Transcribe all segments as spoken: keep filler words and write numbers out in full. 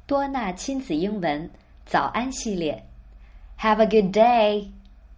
多纳亲子英文早安系列 Have a good day!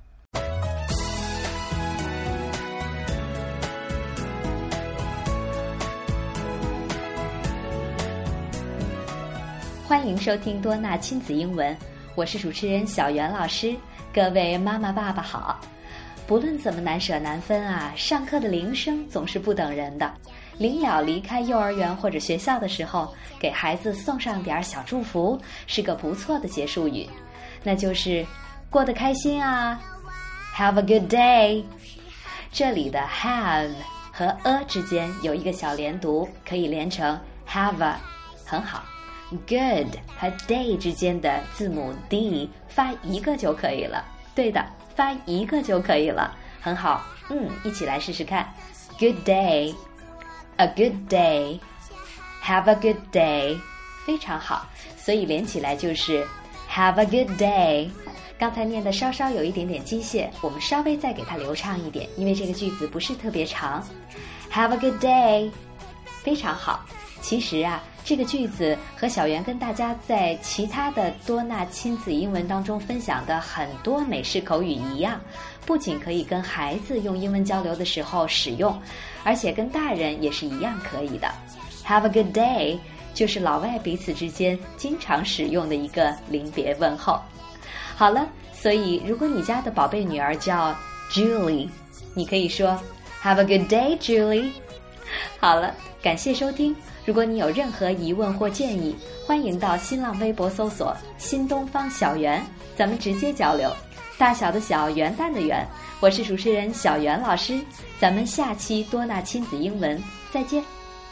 欢迎收听多纳亲子英文，我是主持人小袁老师。各位妈妈爸爸好。不论怎么难舍难分啊，上课的铃声总是不等人的。临了离开幼儿园或者学校的时候，给孩子送上点小祝福，是个不错的结束语，那就是过得开心啊 Have a good day。 这里的 have 和 a 之间有一个小连读，可以连成 have a， 很好。 good 和 day 之间的字母 d 发一个就可以了，对的，发一个就可以了，很好。嗯，一起来试试看。 Good day， A good day， Have a good day， 非常好，所以连起来就是 Have a good day。 刚才念的稍稍有一点点机械，我们稍微再给它流畅一点，因为这个句子不是特别长。 Have a good day， 非常好。其实啊，这个句子和小袁跟大家在其他的多纳亲子英文当中分享的很多美式口语一样，不仅可以跟孩子用英文交流的时候使用，而且跟大人也是一样可以的。 Have a good day 就是老外彼此之间经常使用的一个临别问候。好了，所以如果你家的宝贝女儿叫 Julie， 你可以说 Have a good day, Julie。 好了，感谢收听。如果你有任何疑问或建议，欢迎到新浪微博搜索新东方小袁，咱们直接交流。大小的小，元旦的元，我是主持人小袁老师，咱们下期多纳亲子英文再见。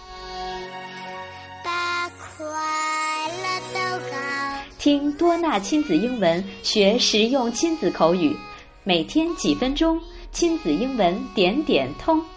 把快乐都告听多纳亲子英文，学实用亲子口语，每天几分钟，亲子英文点点通。